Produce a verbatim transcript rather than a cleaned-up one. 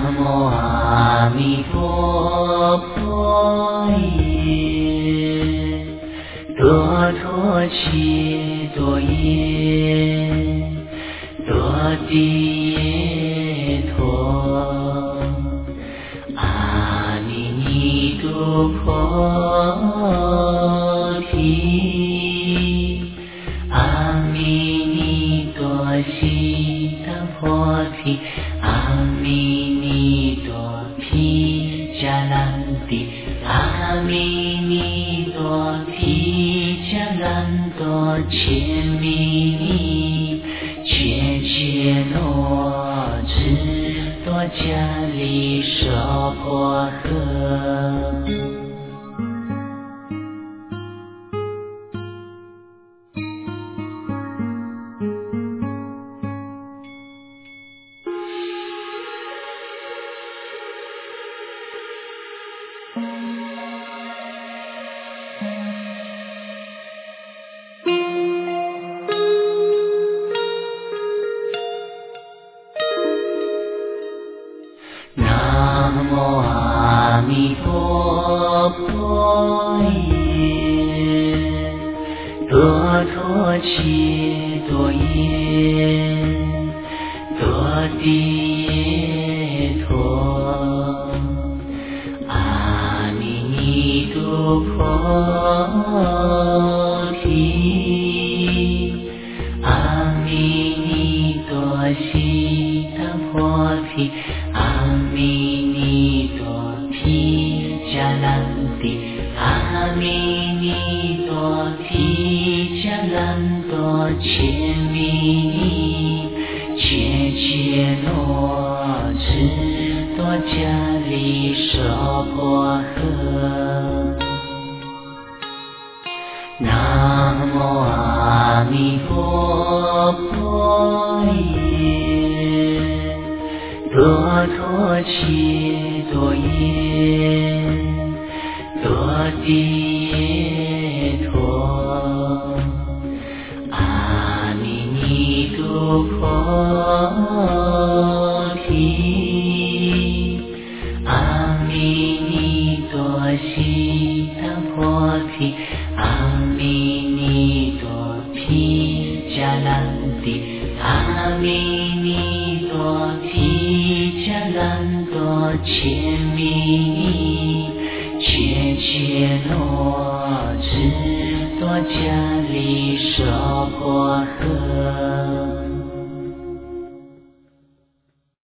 南无阿弥陀佛耶，多陀奇多耶，多地耶陀，阿弥尼度婆提，阿弥尼多悉达婆提，阿弥尼多毗迦兰帝，阿弥尼多毗迦兰多切弥尼，切切诺智多迦利娑婆诃。南无阿弥陀佛耶，多陀奇多耶，多地耶陀，阿弥尼度婆提，阿弥尼多悉达婆提，阿弥尼多毗迦兰帝，阿弥尼多毗迦兰多切弥尼，切切诺智多迦利娑婆诃。南无阿弥陀佛耶，多陀奇多耶，多地耶陀，阿弥尼度婆提，阿弥尼多悉达婆提，阿弥尼多毗迦兰帝，阿弥尼多毗迦兰多切弥尼，切切诺智多迦利娑婆诃。